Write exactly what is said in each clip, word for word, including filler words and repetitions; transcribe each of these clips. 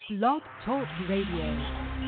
Blog Talk Radio.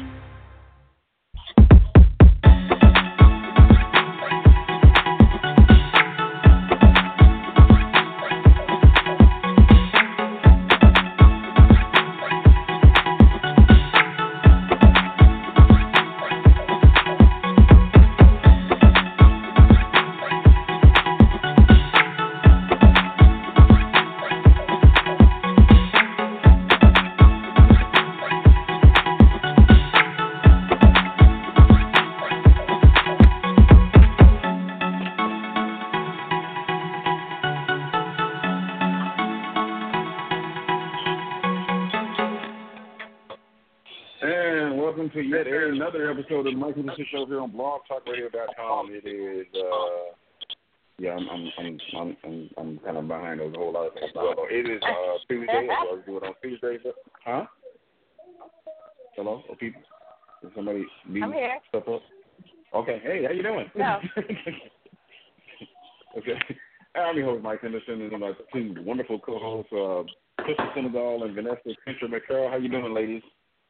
Another episode of the Mike Henderson Show here on blog talk radio dot com. It is, uh, yeah, I'm, I'm, I'm, I'm, I'm, I'm kind of behind those whole lot of things. Well, it is uh, Tuesday. I always do it on Tuesdays. Huh? Hello, oh, people? Is somebody need I'm here. Stuff up? Okay. Hey, how you doing? No. Okay. I'm your host, Mike Henderson, and my two wonderful co-hosts, uh, Crystal Senegal and Vanessa Fincher McCarroll. How you doing, ladies?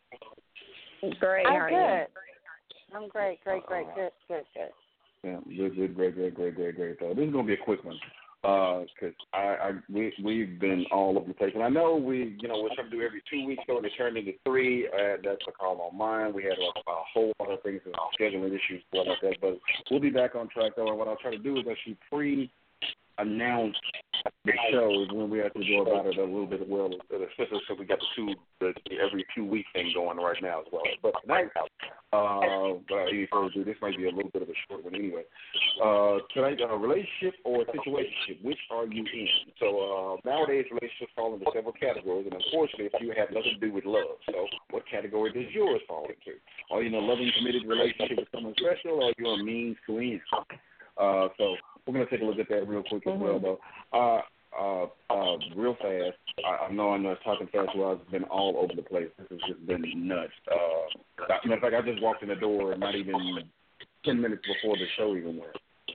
Great. I'm How are good. you? I'm great, great, great, good, good, good. Yeah, good, good, great, great, great, great, great. So this is gonna be a quick one, because uh, I, I we we've been all over the place, and I know we, you know, we're trying to do every two weeks, so it turned into three. Uh, that's a call on mine. We had a, a whole lot of things, scheduling issues, stuff like that. But we'll be back on track though. And what I'll try to do is actually pre. announce the shows when we have to go about it a little bit well, especially so we got the two, the, the every two week thing going right now as well. But tonight, uh, but any further ado, this might be a little bit of a short one anyway. Uh, tonight, uh, relationship or situationship, which are you in? So uh, nowadays, relationships fall into several categories, and unfortunately, a few have nothing to do with love. So what category does yours fall into? Are you in a loving, committed relationship with someone special, or are you a means to end? Uh, so we're going to take a look at that real quick as mm-hmm. well, though. Uh, uh, uh, real fast, I, I know I know talking fast well, I've been all over the place. This has just been nuts. Uh, matter of fact, I just walked in the door not even ten minutes before the show even went.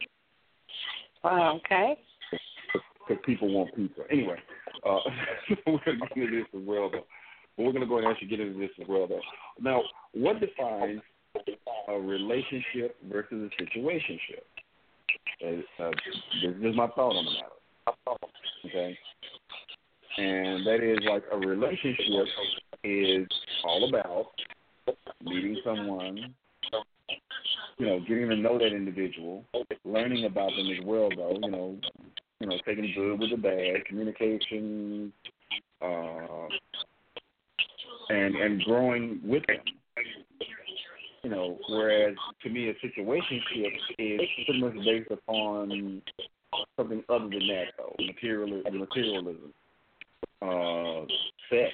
Wow, okay. Because people want pizza. Anyway, uh, we're going to get into this as well, though. But we're going to go ahead and actually get into this as well, though. Now, what defines a relationship versus a situationship? Uh, this is my thought on the matter. Okay, and that is like a relationship is all about meeting someone, you know, getting to know that individual, learning about them as well, though. You know, you know, taking the good with the bad, communication, uh, and and growing with them. You know, whereas to me a situationship is pretty much based upon something other than that, though. Material, materialism, uh, sex,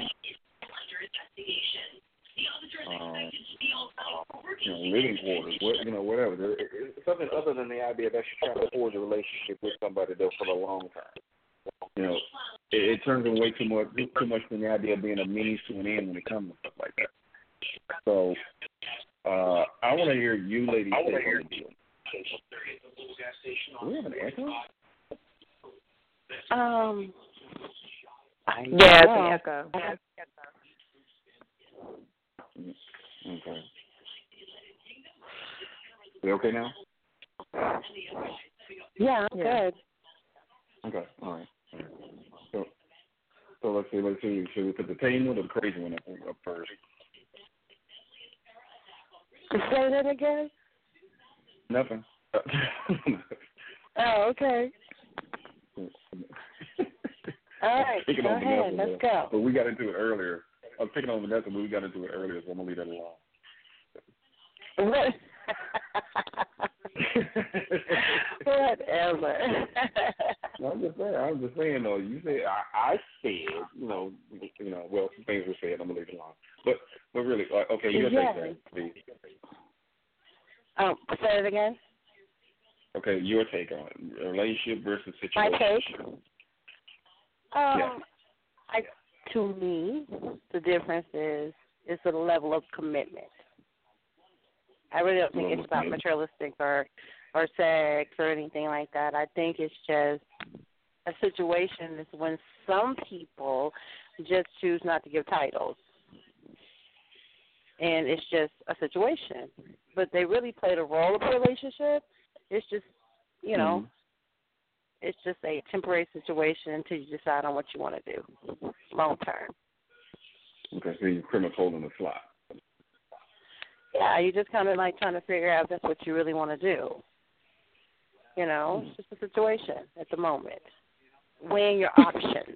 um, you know, living quarters, what, you know, whatever. There, it's something other than the idea of actually trying to forge a relationship with somebody, though, for the long term. You know, it, it turns away too much, too much from the idea of being a means to an end when it comes to stuff like that. So. Uh, I want to hear you ladies say on the deal. Do we have an echo? Um, I yeah, it's an echo. Okay. We okay now? Yeah, I'm yeah. good. Okay, all right. So, so let's see, let's see. Should we put the tame one or the crazy one up, up first? Say that again? Nothing. Oh, okay. All right, go ahead. Vanessa, Let's go. But we got into it earlier. I was picking on Vanessa, but we got into it earlier, so I'm going to leave that alone. What? Whatever. No, I'm just saying. I'm just saying though. You said I, I said, you know, you know. Well, some things were said. I'm gonna leave it alone. But, but really, uh, okay, you'll yeah. take that, please. Um, say it again. Okay, your take on it. Relationship versus My situation. take. Um, yeah. I, to me, the difference is it's the level of commitment. I really don't think it's about materialistic or or sex or anything like that. I think it's just a situation is when some people just choose not to give titles. and it's just a situation. But they really played a role of a relationship. It's just, you know, mm-hmm. it's just a temporary situation until you decide on what you want to do long term. Okay, so you're pretty much holding the slot. Yeah, you're just kind of like trying to figure out if that's what you really want to do. You know, it's just a situation at the moment. Weighing your options.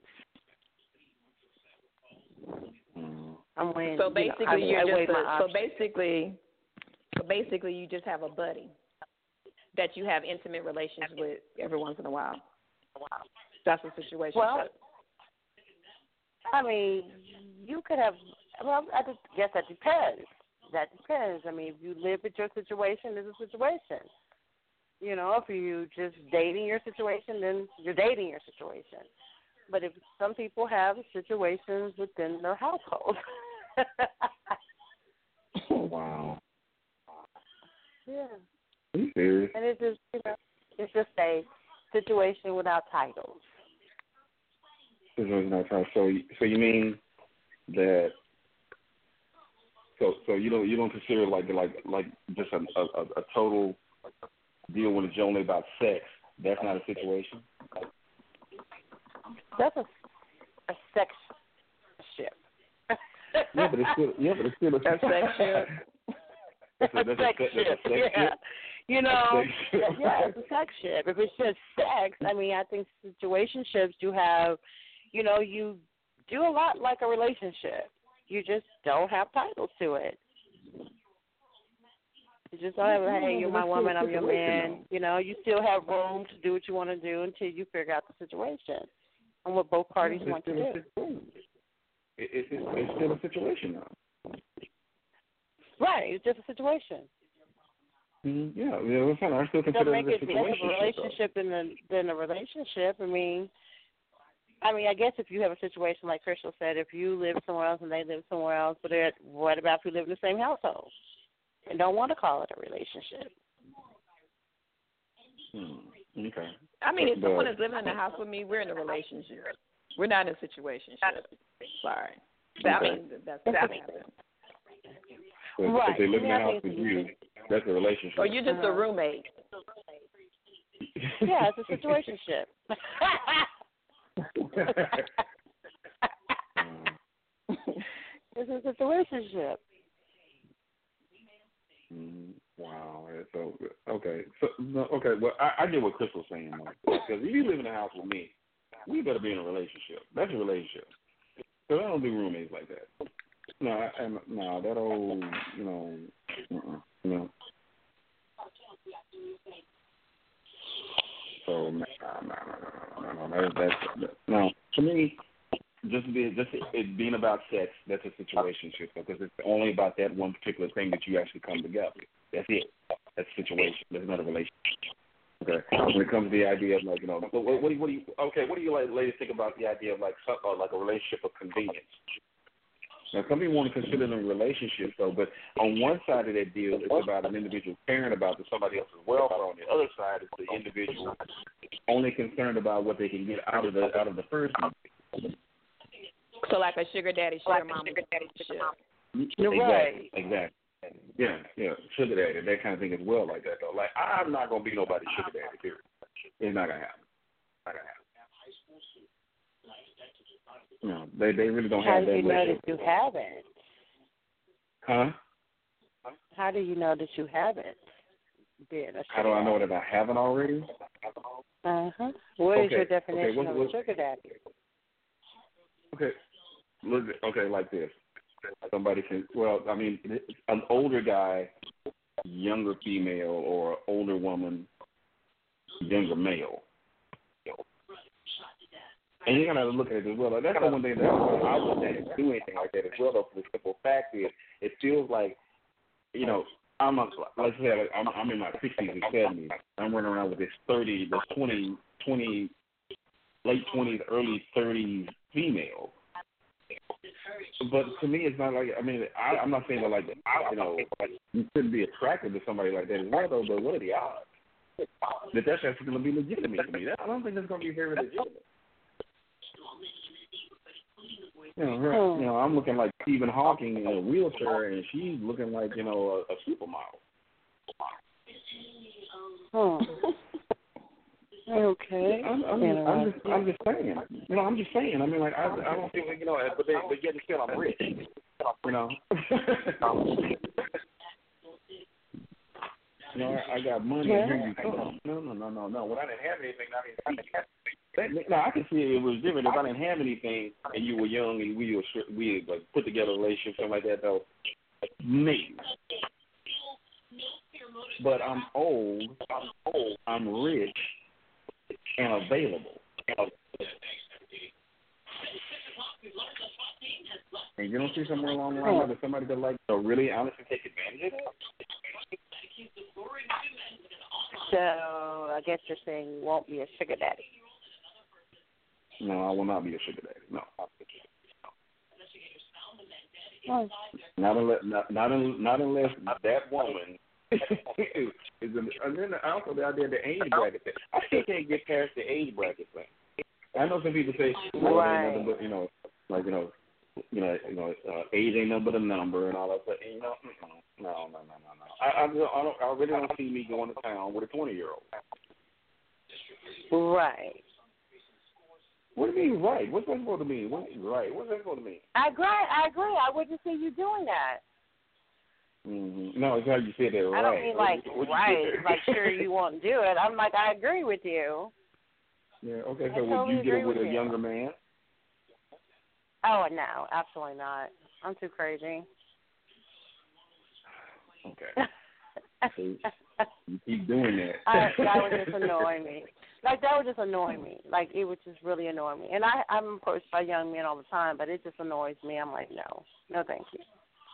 I'm weighing. So basically, you know, you're just a, so basically, so basically, you just have a buddy that you have intimate relations with every once in a while. That's the situation. Well, I mean, you could have. Well, I just guess that depends. That depends. I mean, if you live with your situation, it's a situation. You know, if you're just dating your situation, then you're dating your situation. But if some people have situations within their household. Oh, wow. Yeah. Are you serious? And it's just, you know, it's just a situation without titles. Situation without titles. So, so you mean that? So, so you don't you don't consider like like like just a a, a total deal when it's only about sex? That's not a situation. That's a a sex ship. Yeah, but it's still yeah, but it's still a, a sex ship. That's a, that's a sex a, ship. that's a sex Yeah. ship. You know, ship. yeah, it's a sex ship. If it's just sex, I mean, I think situationships do have, you know, you do a lot like a relationship. You just don't have titles to it. You just don't have, hey, you're my woman, I'm your man. You know, you still have room to do what you want to do until you figure out the situation and what both parties it's want to do. It, it, it's, it's still a situation now. Right, it's just a situation. Mm-hmm. Yeah, yeah, it's fine. I still consider it a situation. Doesn't make it less of a relationship than a, than a relationship. I mean, I mean, I guess if you have a situation like Crystal said, if you live somewhere else and they live somewhere else, but what about if you live in the same household and don't want to call it a relationship? Hmm. Okay. I mean, if but, someone is living in the house with me, we're in a relationship. We're not in a situation. Sorry. Okay. I mean, that's that happens. But right. if they live in the yeah, house with you, that's a relationship. Or you're just uh-huh. a roommate. Yeah, it's a situationship. It's a situationship. Mm, wow. So okay. So no, okay. Well, I, I get what Crystal's saying, because if you live in the house with me, we better be in a relationship. That's a relationship. So I don't do roommates like that. No, I, no, that old, you know, uh-uh, no. So no, no, no, no, no, no, that's, that's no. To me, just be just it being about sex, that's a situationship, because it's only about that one particular thing that you actually come together. That's it. That's a situation. That's not a relationship. Okay. When it comes to the idea of like, you know, what, what do you, what do you, okay, what do you like, ladies think about the idea of like, uh, like a relationship of convenience? Now, some people want to consider them relationships, though, but on one side of that deal, it's about an individual caring about somebody else's welfare. On the other side, it's the individual only concerned about what they can get out of the out of the first one. So like a sugar daddy, sugar mama. You're exactly, right. Exactly. Yeah, yeah, sugar daddy, that kind of thing as well, like that though. Like I'm not gonna be nobody's sugar daddy. Period. It's not gonna happen. Not gonna happen. No, they they really don't How have do that. you know that you haven't? Huh? How do you know that you haven't been a sugar How do I know daddy? that I haven't already? Uh huh. What okay. is your definition okay. what, of what, a sugar daddy? Okay, look. Okay, like this. Somebody can. Well, I mean, an older guy, younger female, or older woman, younger male. And you gotta look at it as well. Like, that's the one thing that I wouldn't do anything like that as well. Though, for the simple fact is, it feels like, you know, I'm a, let's say like, I'm, I'm in my sixties and seventies. I'm running around with this thirty, this twenty, twenty, late twenties, early thirties female. But to me, it's not like, I mean, I, I'm not saying that like, I, you know, like, you couldn't be attracted to somebody like that as well, though. But what are the odds that that's actually going to be legitimate to me? That, I don't think that's going to be very legitimate. You know, her, Hmm. you know, I'm looking like Stephen Hawking in a wheelchair, and she's looking like, you know, a, a supermodel. Hmm. Okay. I'm, I'm, just, I'm just, I'm just saying. You know, I'm just saying. I mean, like, I, I don't think, you know, but they, but yet still, I'm rich. You know. You know, I, I got money, and here you come. No, no, no, no, no. When I didn't have anything, I didn't see. No, I can see it was different if I didn't have anything, and you were young, and we were we had, like put together a relationship, something like that. Though, maybe. But I'm old. I'm old. I'm rich and available. And you don't see somewhere along the line that somebody could like to really honestly take advantage of it? So I guess you're saying you won't be a sugar daddy. No, I will not be a sugar daddy. No. Oh. Not unless not not, un, not unless that woman is in, and then also the idea of the age bracket thing. I still can't get past the age bracket thing. I know some people say, well, right. ain't nothing but, you know, like you know, you know, you know, uh, age ain't nothing but a number and all that. But you know, no, no, no, no, no. I, I, I don't. I really don't see me going to town with a twenty-year-old. Right. What do you mean, right? What's that supposed to mean? What, right? What's that supposed to mean? I agree. I agree. I wouldn't see you doing that. Mm-hmm. No, it's how you said that, right? I don't mean like what, what right, like sure you won't do it. I'm like I agree with you. Yeah. Okay. I So totally would you get it agree with, with a you. younger man? Oh no, absolutely not. I'm too crazy. Okay. So you keep doing that. I, that would just annoy me. Like that would just annoy me. Like it would just really annoy me. And I, I'm approached by young men all the time, but it just annoys me. I'm like, no, no, thank you.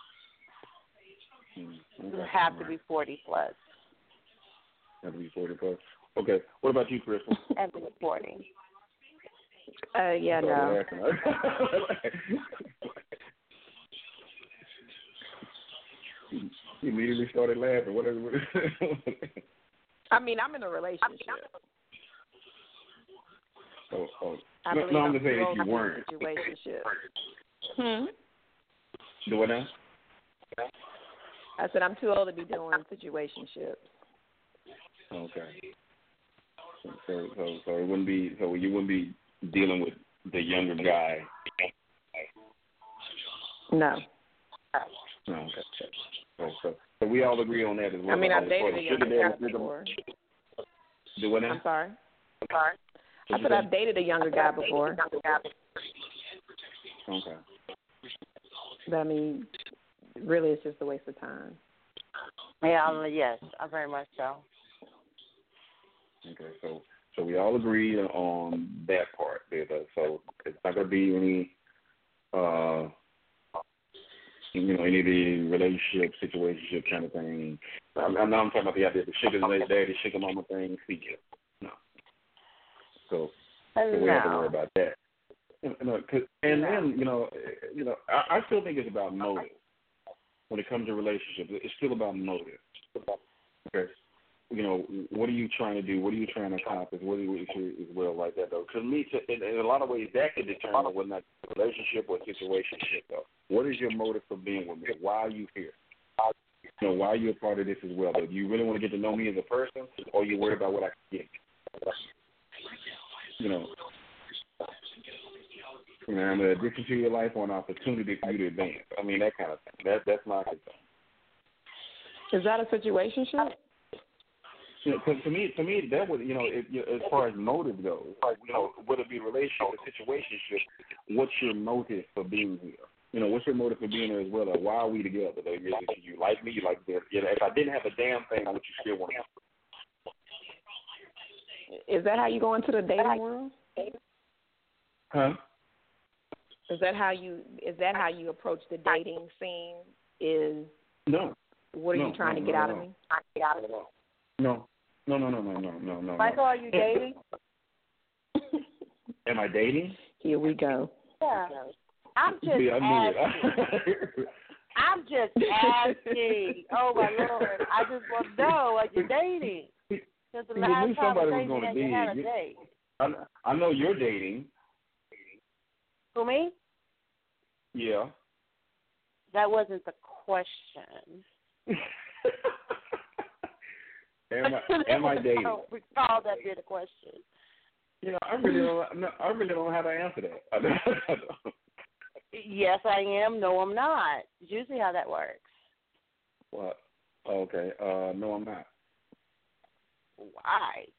Mm, okay. You have to Right. be forty plus. Have to be forty plus. Okay. What about you, Crystal? Have to be forty. Uh, yeah, no. You immediately started laughing. What is it? I mean, I'm in a relationship. Oh, oh. I No, believe no, I'm I'm just saying too if old you to be in weren't. a situationship. Hmm. Do what now? I said I'm too old to be doing situationships. Okay. So, so, so it wouldn't be. So you wouldn't be dealing with the younger guy. No. No. Okay. So, so, so we all agree on that as well. I mean, I've dated a Sugar younger daddy, guy sugar- before. Do what now? I'm sorry. I'm sorry. I What'd said you I've dated a younger guy before. Okay. But I mean, really, it's just a waste of time. Yeah, um, yes, uh, very much so. Okay. So, so we all agree on that part. That, uh, so it's not going to be any, uh, you know, any of the relationship, situationship kind of thing. I'm, I'm not talking about the idea of the sugar daddy, sugar mama thing. See you. No. So, so we have to worry about that. You know, cause, and No. then, you know, you know, I, I still think it's about motive. When it comes to relationships, it's still about motive. Okay. You know, what are you trying to do? What are you trying to accomplish? What are you as well like that though? Because me, to, in, in a lot of ways, that could determine whether or not it's a relationship or situationship though. What is your motive for being with me? Why are you here? You know, why are you a part of this as well? Do you really want to get to know me as a person, or are you worried about what I can get? You know, you know, I'm an addition to your life or an opportunity for you to advance. I mean, that kind of thing. That that's my concern. Is that a situationship? You know, 'cause to me, to me, that would, you know, it, you know, as far as motive goes, like, you know, whether it be a relationship or situationship, what's your motive for being here? You know, what's your motive for being here as well? Or why are we together? Like, you, you like me? You like this? You know, if I didn't have a damn thing, would you still want to? Is that how you go into the dating world? Huh? Is that how you? Is that how you approach the dating scene? Is No. what are no, you trying no, to get no, out no. of me? No. No, no, no, no, no, no, no. Michael, are you dating? Am I dating? Here we go. Yeah. I'm just See, I knew asking. it. I'm just asking. Oh my Lord! I just want to know, are you dating? Since the You last knew somebody was conversation gonna that be. you had a You- date. I, I know you're dating. Who, me? Yeah. That wasn't the question. am I am I dating? I don't recall that being a question. You know, I really don't. No, I really don't know how to answer that. I don't, I don't. Yes, I am. No, I'm not. It's usually how that works. What? Okay. Uh, no, I'm not. Why?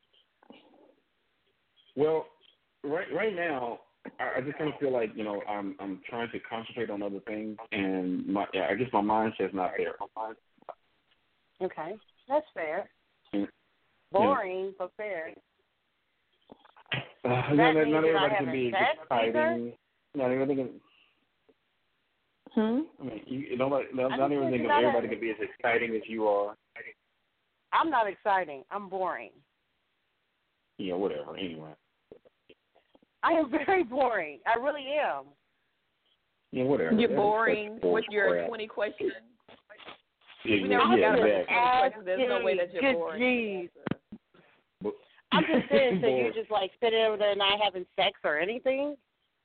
Well, right right now, I, I just kind of feel like you know I'm I'm trying to concentrate on other things, and my yeah, I guess my mindset's not there. Okay, that's fair. Mm. Boring, yeah. But fair. Uh, that not, means not you're everybody not can be sex exciting. either? Not everybody can. Hmm. I mean, you, you know, like, not, I not just everything. think you're not Everybody a- can be as exciting as you are. I'm not exciting. I'm boring. Yeah, whatever. Anyway. I am very boring. I really am. Yeah, whatever. You're That's boring bull with your crap. twenty questions. Yeah, We yeah, never yeah, got enough exactly. twenty questions. There's no way that you're Good boring. Jeez. But- I'm just saying, so Boring. you're just like sitting over there not having sex or anything?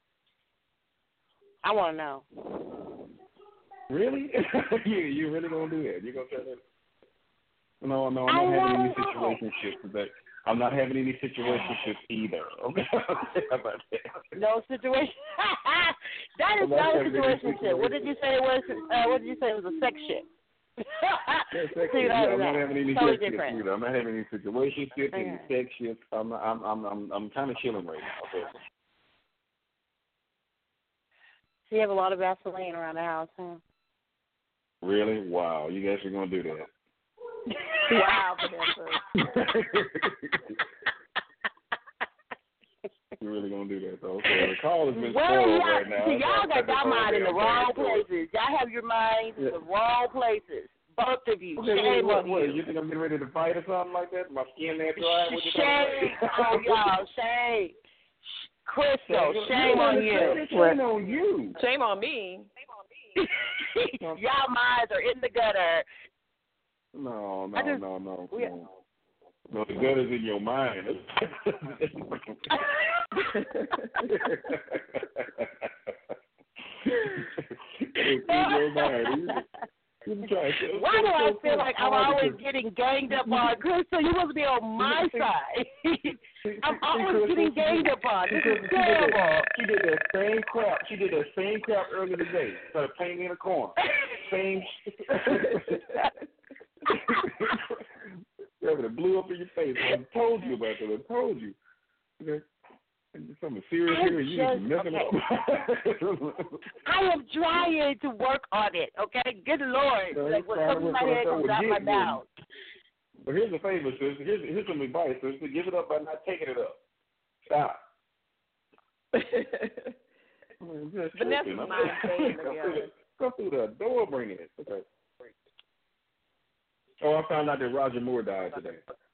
I want to know. Really? you you really gonna do that? You gonna try that? No, no, I I'm not having wanna any know. situationships. But I'm not having any situationships either. Okay. How about that? No situation. That is I'm not not a having any situation. What did you say it was? Uh, what did you say it was a sex ship? Yeah, sex See, shit. that Yeah, is I'm not that. having any Totally sex shit different. either. I'm not having any situationships, any Okay. sex shit. I'm I'm I'm I'm I'm kind of chilling right now. Okay. So you have a lot of Vaseline around the house, huh? Really? Wow. You guys are gonna do that? Wow, Vanessa. You're really gonna do that, though? Okay. The call has been Well, spoiled y'all, right now. see, y'all got That's your all mind in the damn wrong thing for it. places. Y'all have your minds in Yeah. the wrong places. Both of you. Okay, Shame what, on what, you. you think I'm getting ready to fight or something like that? My skin that dry? What you Shame on y'all. Shame. Crystal, talking shame about? on you. Shame on you. Shame on me. Y'all minds are in the gutter. No, no, I just- no, no, we- no. No, the gut is in your mind. It's in your mind. You, you try to- Why do I feel like I'm always getting ganged up on? Crystal, you must be on my side. I'm always getting ganged up on. This is terrible. She did that same crap. She did that same crap earlier today. Started painting in a corner. Same. Yeah, but it blew up in your face. I told you about that. I told you. Okay. Something serious I'm here. You just- just messing up. I am trying to work on it, okay? Good Lord. No, Like, what it's fine. comes in my head That's comes what out we're my getting. mouth. But here's a favor, sister. Here's, here's some advice, sister. Give it up by not taking it up. Stop. I'm just Vanessa's tripping. I'm mind just- staying Come together. through the- Come through the door bringing it. Okay. Oh, I found out that Roger Moore died today.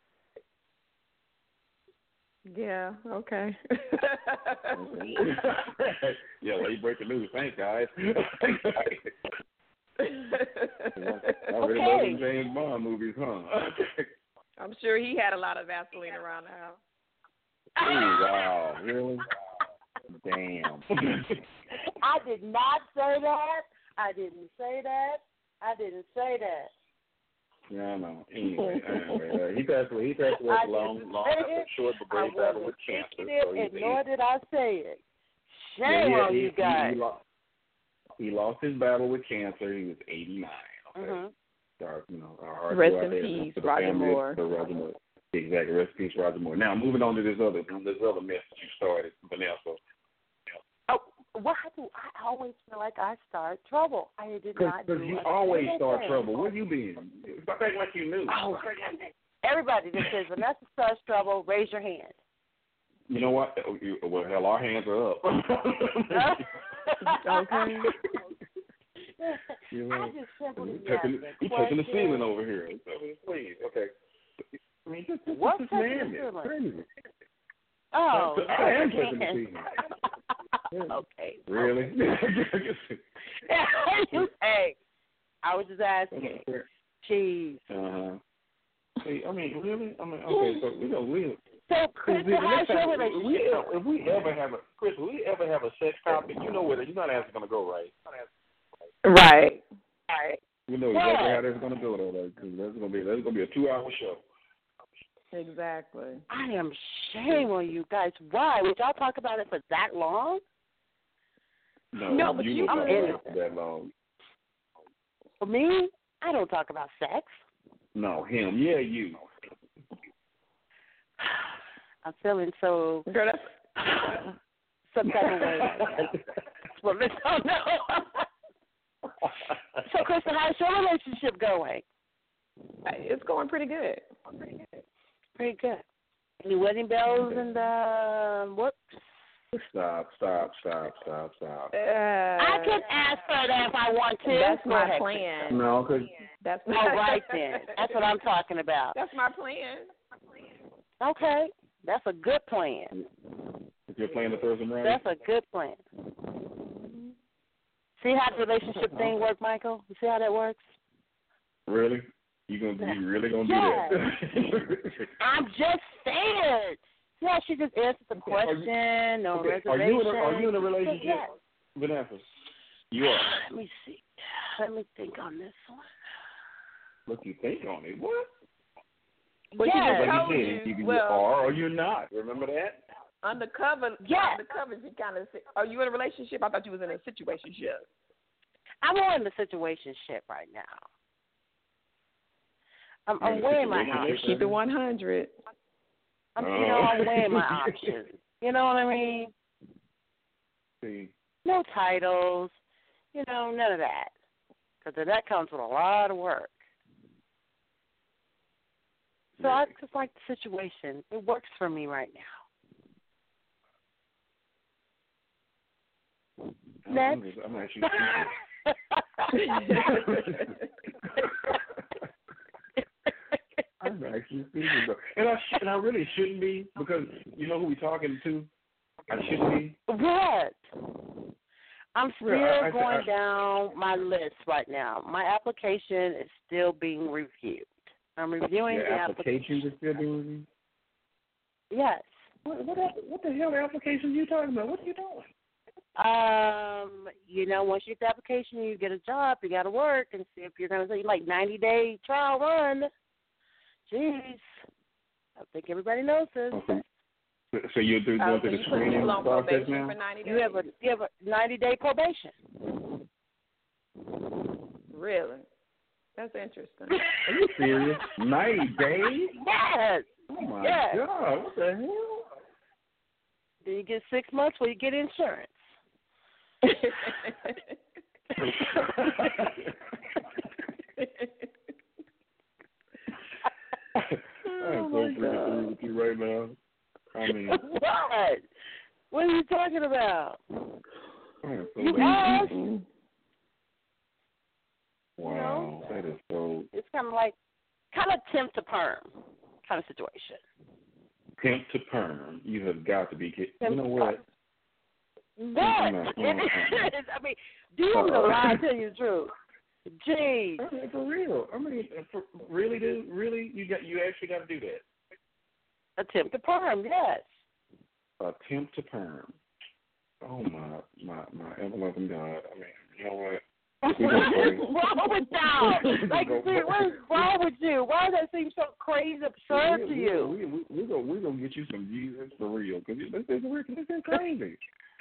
Yeah, okay. Yeah, well, you break the news. Thanks, guys. I really love Okay. them James Bond movies, huh? I'm sure he had a lot of Vaseline around the house. Oh, wow. Really? Damn. I did not say that. I didn't say that. I didn't say that. Yeah, I know. Anyway, anyway uh, he passed away. He passed away I long, didn't long say after a it. short but I brave battle wasn't with cancer. thinking So it, he's and nor did I say it. yeah, Shame he, on he, you guys. He, he, lost, he lost his battle with cancer. He was eighty-nine. Okay. Mm-hmm. Our, you know, our hearts Rest go out in there peace, to the Roger family Moore. of Roger Moore. Exactly. Rest in peace, Roger Moore. Now, moving on to this other this other mess that you started, Vanessa. Oh, why do I always feel like I start trouble? I did not do Because you a always single start thing. trouble. Where you been? Stop acting like you knew. Oh, everybody that says Vanessa starts trouble, raise your hand. You know what? Well, hell, our hands are up. Okay. You know, I just simply you touching, asked you a touching the question. ceiling over here. So, please, okay. I mean, just, just, What's just touching man the it. ceiling? Crazy. Oh, I am touching the ceiling. Okay. Really? Hey, I was just asking. Jeez. Uh-huh. see, I mean, really? I mean, okay, so we know we. So, Chris, how's your If relationship? we, if we ever have a Chris, if we ever have a sex topic, you know where you're not asking gonna go, right? Right. Right. You know exactly how that's gonna go, though. Because that's gonna be that's gonna be a two-hour show. Exactly. I am shame on you guys. Why would y'all talk about it for that long? No, No, but you you- don't I'm talk in about it for that long. For me, I don't talk about sex. No, him. Yeah, you. I'm feeling so Girl, that's some type of way right now. Well, let's don't know. So, Krista, how's your relationship going? it's going pretty good. Pretty good. Any wedding bells and uh, whoops? Stop, stop, stop, stop, stop. Uh, I can ask for that if I want to. That's Go my ahead, plan. No, because That's Krista. All right, then. That's what I'm talking about. That's my plan. Okay. That's a good plan. if you're playing the Thursday night, That's a good plan. See how the relationship thing works, Michael? You see how that works? really, you gonna you really gonna Yes. do that? I'm just saying. See how she just answered the Okay, are you- question, no okay, reservation. are you in a, are you in a relationship, Yes. Vanessa? You are. Let me see. Let me think on this one. What you think on it? What? But Yes. she just Like told you you, said, you, you well, are or you're not. Remember that? undercover. Yes. Undercover, she kind of. Are you in a relationship? I thought you was in a situationship. I'm on the situationship right now. I'm, I'm Yeah, weighing my situationship. options. Keep it one hundred. I'm, you know, I'm weighing my options. You know what I mean? See, No titles. You know, none of that. Because that comes with a lot of work. So I just like the situation. It works for me right now. I'm, Next. just, I'm actually I'm actually speaking, though. and I sh- and I really shouldn't be because you know who we talking to. I shouldn't be. What? I'm still Yeah, I- I- going I- down my list right now. My application is still being reviewed. I'm reviewing Your the applications are still being reviewed? Yes. What, what, what the hell applications are you talking about? What are you doing? Um, you know, once you get the application, you get a job, you got to work and see if you're going to say, like, ninety-day trial run. Jeez. I think everybody knows this. Okay. So, so you're through, going Oh, so through you the put screening people on process probation now? for ninety days? You have a you have a ninety-day probation. Really? That's interesting. Are you serious? ninety days? Yes. Oh, my Yes. God. What the hell? Then you get six months where you get insurance. I'm so freaking through with you right now. I mean, What? What are you talking about? I'm so You bad. asked. Wow, that is so It's kind of like, kind of temp to perm kind of situation. temp to perm. You have got to be kidding. You Temp know to what? What? No, no, It no. is. I mean, do you want me to lie? Tell you the truth. Jeez. I mean, for real. I mean, for, really, dude? Really? You got? You actually got to do that? Attempt to perm, yes. Attempt to perm. Oh my, my, my ever-loving God. I mean, you know what? What's wrong with y'all? Like, see, what is wrong with you? Why does that seem so crazy absurd we, to we, you? We we we gonna we gonna get you some Jesus for real because this is real. This is crazy.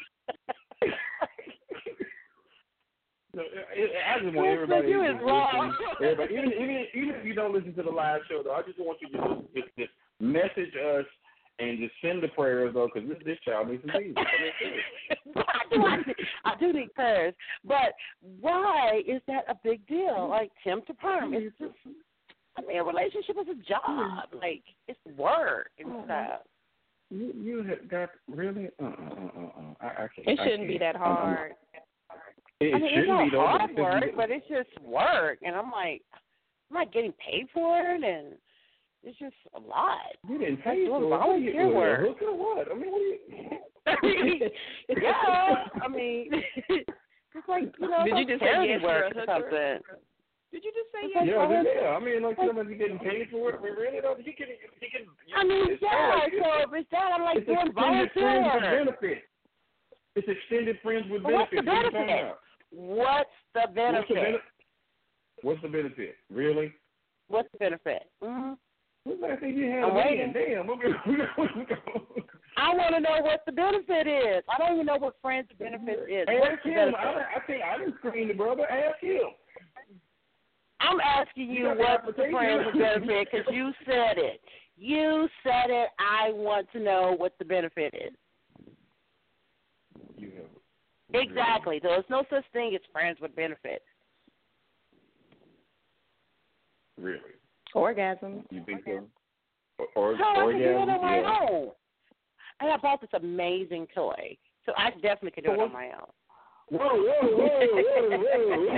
No, I just want everybody. You is wrong. Everybody, even, even even if you don't listen to the live show, though, I just want you to just, just, just message us and just send the prayers, though, because this this child needs some Jesus. Why do I, need, I do need prayers, but why is that a big deal? Like temp to perm, it's just. I mean, a relationship is a job. Like it's work and stuff. You you have got really uh uh uh uh. I, I can't. It I shouldn't can't. be that hard. It, I mean, it's shouldn't not be though. hard but work, you- but it's just work, and I'm like, I'm not getting paid for it, and it's just a lot. You didn't That's pay doing for it. volunteer What are you, work. Hook or what? I mean, what are you? I mean, yeah, I mean, it's like you know, Did it's you like just say charity yes, you're work a or hooker? something. Did you just say Because yes? Yeah, friends- yeah. I mean, like, somebody's getting paid for it. Really, though, he can, he can. I mean, it's yeah. like, So if it's that, I'm like it's doing extended friends with volunteer. benefits. It's extended friends with But what's the benefits. What are you talking benefit? about? What's the What's the benefit? benefit? What's the benefit? Really? What's the benefit? Mm-hmm. What's the last thing you had? I'm waiting. Damn. Okay. I want to know what the benefit is. I don't even know what friends with benefits is. What's Ask the him. benefit? I, I think I didn't screen the brother. Ask him. I'm asking you You got the what's the application. friends with benefit because you said it. You said it. I want to know what the benefit is. You have. Exactly. There's no such thing as friends with benefits. Really? Orgasm. You think so? Or, or So I can do it orgasm? on my Yeah. own. And I bought this amazing toy, so I definitely could do it on my own. Whoa, whoa, whoa, whoa,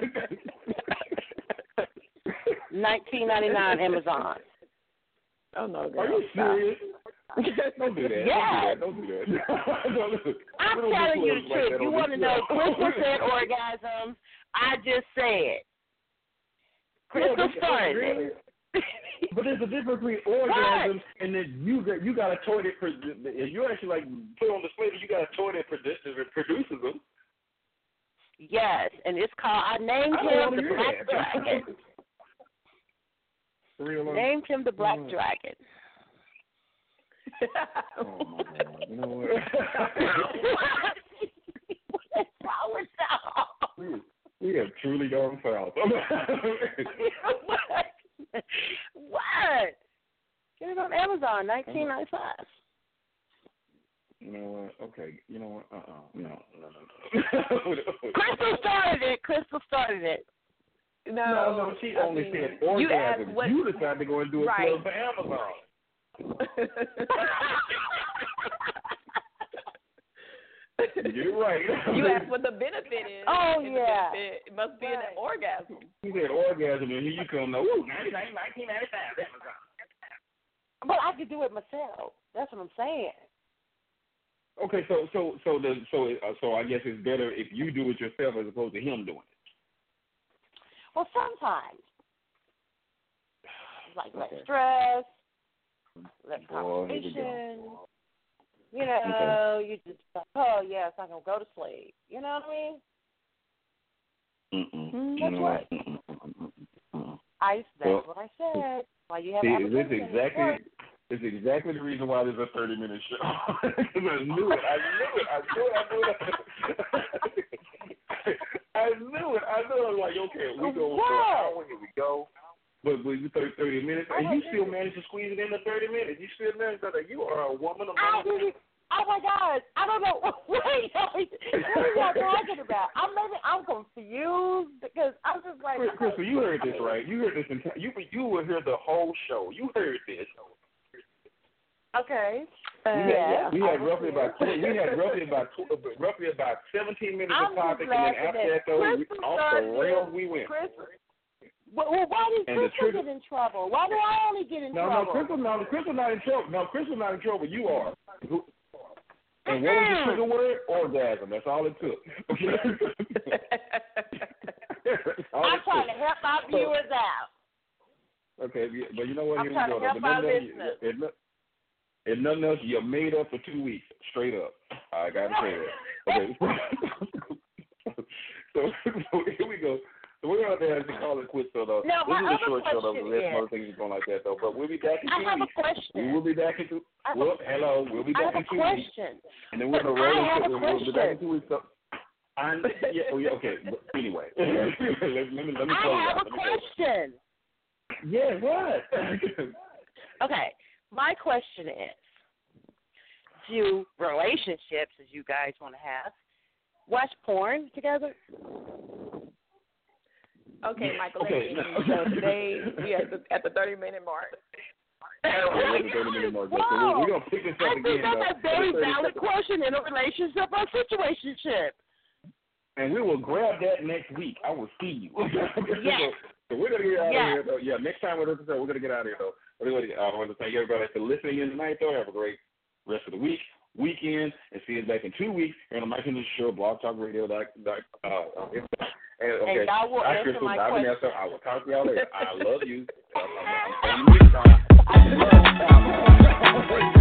whoa. nineteen ninety-nine Amazon. Oh no, girl. Are you Stop. serious? Don't do that. Yes. Don't do that. Don't do that. Don't do- I'm we don't do telling you plugs the like truth. that You on want to this know show. Crystal said orgasms. I just said. Crystal Yeah, but- started really? it. But there's a difference between orgasms and then you got you got a toy that pro- if you actually like put on display, you got a toy that produces produces them. Yes, and it's called. I named I don't him wanna the hear Black that. Dragon. For real, like, Named him the Black Mm. Dragon. oh my God. You know what? What's wrong with y'all? we, we have truly gone foul. what? What? Get it on Amazon, nineteen ninety-five. You know what? Okay. You know what? Uh uh No, no, no, no. Crystal started it. Crystal started it. No, No, no, she I only mean, said you orgasm. asked You, what- decided to go and do a Right. plug for Amazon. You're right. You asked what the benefit is. Oh, and the yeah. benefit, it must be Right. an orgasm. You said orgasm, and here you come. Now, ooh, ninety-nine, nineteen ninety-five, Amazon. But I could do it myself. That's what I'm saying. Okay, so so so the so uh, so I guess it's better if you do it yourself as opposed to him doing it. Well, sometimes. Like less Okay. stress, less Boy, here we go. conversation. You know, you just like, oh, yeah, it's not going to go to sleep. You know what I mean? Mm-mm. Mm, You that's know right. what? Mm-mm, mm-mm, mm-mm. I, that's Well, what I said. Why you have See, application. this is exactly this is exactly the reason why this is a thirty minute show. Because I knew it. I knew it. I knew it. I knew it. I knew it. I knew it. I was like, okay, we go for an hour. Here we go. But but you thirty thirty minutes, and you still managed to squeeze it in the thirty minutes. You still managed to. You are a woman of I many. didn't, oh my gosh, I don't know what, what are y'all talking about. I'm maybe I'm confused because I'm just like. Chris, Crystal, you heard this right? You heard this. Entire, you you will hear the whole show. You heard this. Okay. Uh, We had, yeah. we had roughly about we had roughly about roughly about seventeen minutes I'm of topic, just and then laughing after at that, though, we, Crystal off the started rails it. we went. Crystal, well, well, why did And the Crystal trigger- get in trouble? Why do I only get in No, no, trouble? Crystal, no, Crystal not in trouble. No, Crystal not in trouble. You are. Who- And what was Mm-mm. the trigger word? Orgasm. That's all it took. Okay. all I'm it trying took. to help our viewers out. Okay, yeah, but you know what? I'm Here trying we to go. help If our nothing else, listeners. if, no- if nothing else, you're made up for two weeks, straight up. I got to say that. Okay. so, so here we go. So we're going to have to call it quits, though. though. Now, this my is a other short show, though. question There's some is- other things going like that, though. But we'll be back in I two have a weeks. We question. will be back in two. I have a- Well, hello. We'll be I back have in a two weeks. question. And then we're going to I roll have a into We'll be back in question. two weeks. So, I'm, yeah, oh, yeah, okay. But anyway, let, let me let me I close have out. a Let me close. question. Yeah, what? Okay, my question is, do relationships, as you guys want to have, watch porn together? Okay, Michael. Okay. Let's get so today we at the at the thirty minute mark. we're thirty minutes more. So Whoa. we're, we're gonna pick this I up think again. that's though, a very for the thirty valid seconds. question in a relationship or situationship. And we will grab that next week. I will see you. Yes. So we're gonna get out Yes. of here. Though. Yeah, next time we're gonna we're gonna get out of here though. Anyway, I want to thank everybody for listening in tonight. Though, have a great rest of the week. weekend, and see us back in two weeks here on the Mike Henderson Show, Blog Talk Radio. Dot, dot, uh, and, okay. And God will Hi, answer Crystal. my Bye, question. Vanessa. I will talk to y'all later. I love you. I'm, I'm, I'm, I'm, I'm, I'm, I'm, I'm, I'm, I'm, I'm,